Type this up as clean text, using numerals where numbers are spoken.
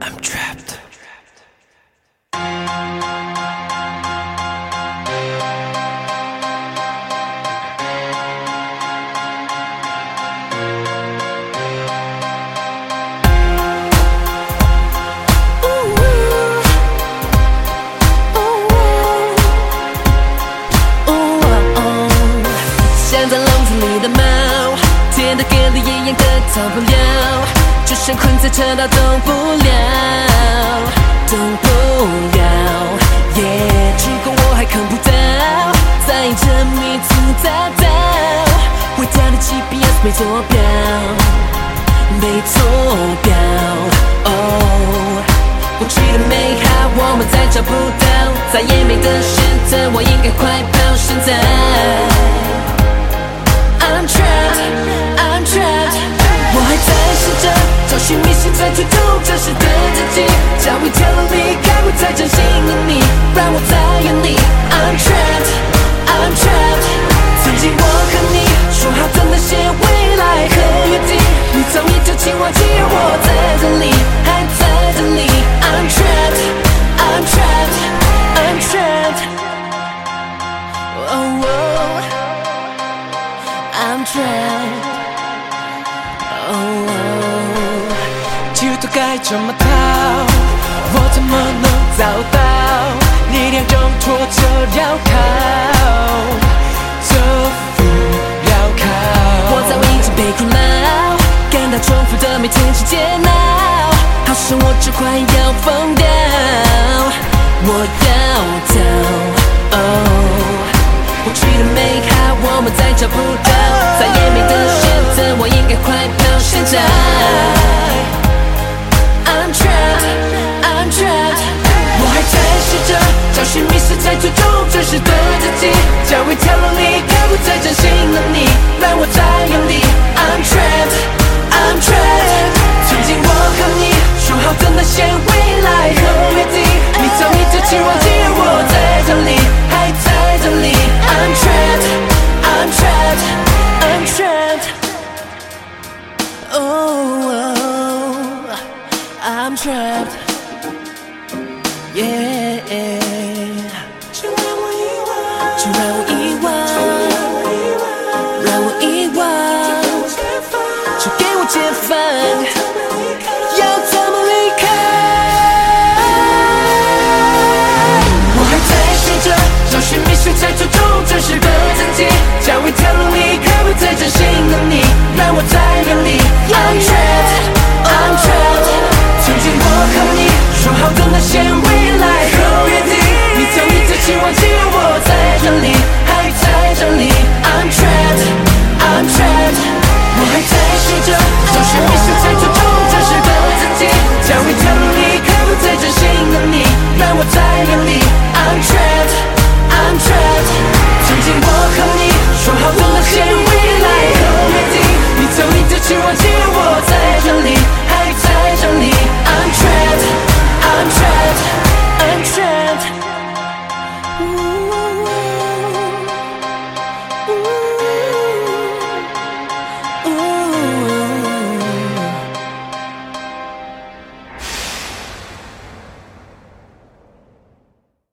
I'm trapped.逃不了，就像困在车道动不了，动不了。如果我还看不到，在这迷途大道，伟大的 GPS 没坐标，没坐标。过去的美好我们再找不到，再也没得选择，我应该快跑。现在 I'm trapped, I'm trapped。我还在试着找寻迷失，在追逐真实的自己，找一条路离开不再真心的你，让我在原地。I'm trapped, I'm trapped。曾经我和你说好的那些未来和约定，你早已就请忘记，而我在这里，还在这里。I'm trapped, I'm trapped, I'm trapped。I'm trapped。究竟该怎么逃？我怎么能找到力量中拖着镣铐？这副镣铐，我早已经被困牢，感到重复的每天是煎熬，好像我就快要疯掉。我要逃。过去的美好我们再找不到，再也没得选择，我应该快跑。现在 I'm trapped, I'm trapped。我还在试着找寻迷失，在追逐真实的自己，找一条路离开不再真心的你，让我在原地。I'm trapped, I'm trapped。曾经我和你说好的那些未来和约定，你早已就请忘记，而我在这里，还在这里。I'm trapped, I'm trapped, I'm trapped。I'm trapped, yeah。就让我遗忘，就让我遗忘，让我遗忘，就给我解放，要怎么离开？我还在试着找寻迷失，在追逐真实的自己，找一条路离开不再真心的你，让我在原地。I'm trapped, I'm trapped。曾经我和你说好的那些未来和约定，你早已就请忘记，而我在这里，还在这里。I'm trapped, I'm trapped。我还在试着找寻迷失，在追逐真实的自己，找一条路离开不再真心的你，让我在原地。I'm trapped, I'm trapped。曾经我和你说好的那些未来和约定，你早已就请忘记，而我在这里，还在这里。I'm trapped, I'm trapped, I'm trapped。